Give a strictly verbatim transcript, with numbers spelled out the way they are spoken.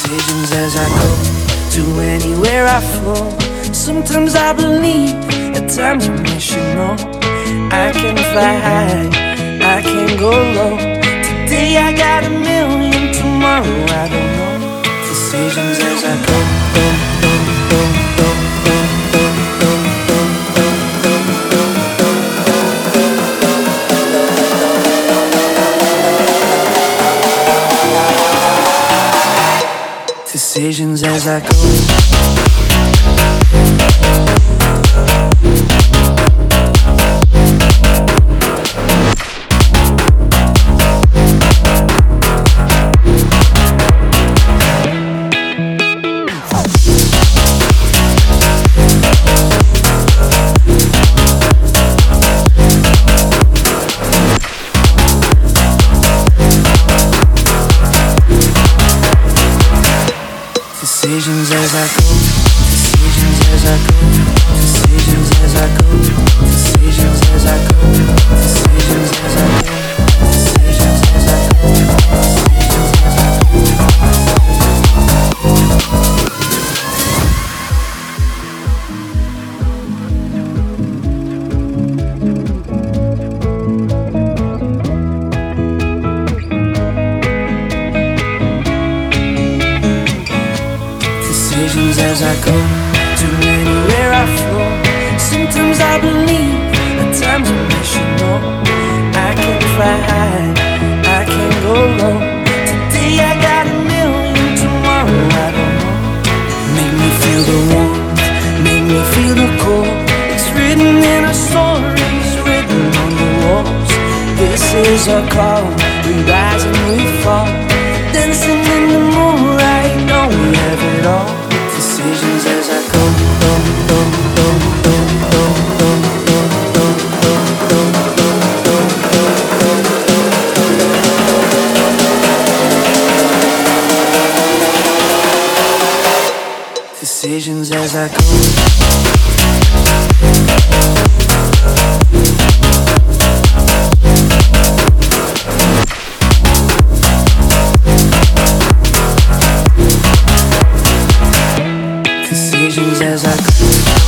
Decisions as I go to anywhere I flow. Sometimes I believe, at times I wish you know. I can fly high, I can go low. Today I got a million, tomorrow I don't know. Decisions as I go, go, go, go, go, go, go, go, go, go, go, go. Decisions as I go. Decisions as I go, decisions as I go, decisions as I go, decisions as I go, decisions as I go, decisions as I go, decisions as I Decisions as I go to anywhere I flow. Sometimes I believe, at times I wish you know. I can fly high, I can go low. Today I got a million, tomorrow I don't know. Make me feel the warmth, make me feel the cold. It's written in our stories, written on the walls. This is our call, we rise and we fall. Dancing in the moonlight, know we have it all. Decisions as I go, go, go, go, go, go, go, go, go, go, go. Decisions as I go. Decisions as I go.